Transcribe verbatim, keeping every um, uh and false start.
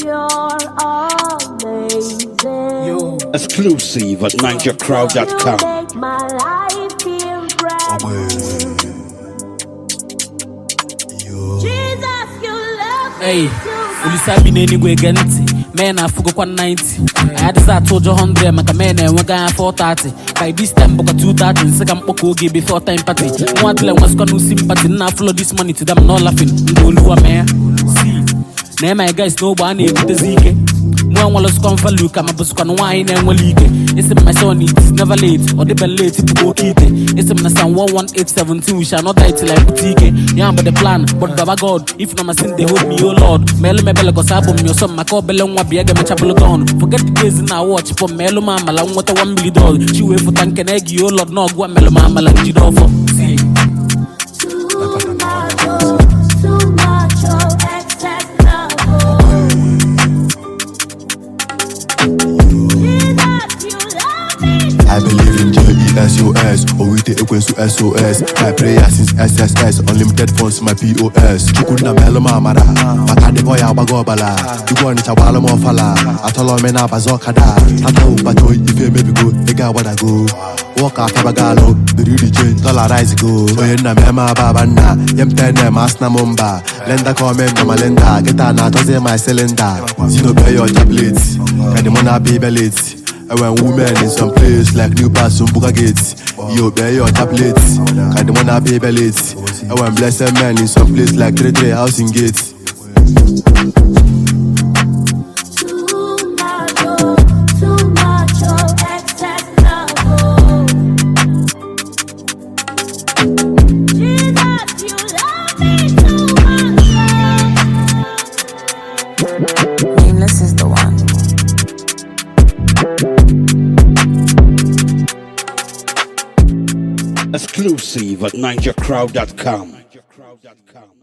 You're amazing. Yo. Exclusive at ninja crowd dot com. You make my life feel brand new. Jesus, you love me Hey, too ulisabi n'enigwe genti. Men I forgot one ninety. I had this I told you hundred. Maka men and one guy four thirty. By this time, boka two thirty. Second poko give before time party. One till I was gonna sympathy. Now follow this money to them, not laughing. Ndoluwa man. See, now my guys know what I need with the zike. One was come for look, I'm a bus can wine and will leak it. It's my son, it's never late, or the bell late to go keep it. It's my son one one eight seven two, we shall not die till I boutique it. Yeah, but the plan, but Baba God, if no my sin, they hold me, oh Lord. Melo me bella cause album, your son, my call bella one be a game chapel gone. Forget the days in our watch for Melo Mama, like what a one million dollars. She wait for tank and egg, oh Lord, no, go Melo Mama, like you do for. See. I believe in J E S O S, or with the equals to S O S. My prayer since S S S, unlimited funds my P O S. Chukuna meloma mara, makade boy abagobala. You go on it a wala mofala. Atolo mena bazokada. Tata upato if you maybe go, they got what I go. Walk out bagalo, the really change, dollarize go. Oyena mema babana, yem tene masna mumba. Lenda comment na malenda, get an atoze my cylinder. Zino pay your tablets, can the mona be belits. And when women in some place like New Pass on Buka Gates, yo, bear your tablets, can the one pay bellets. And when blessed men in some place like Trade Trade Housing Gates. Nameless is the one. Exclusive at ninja crowd dot com.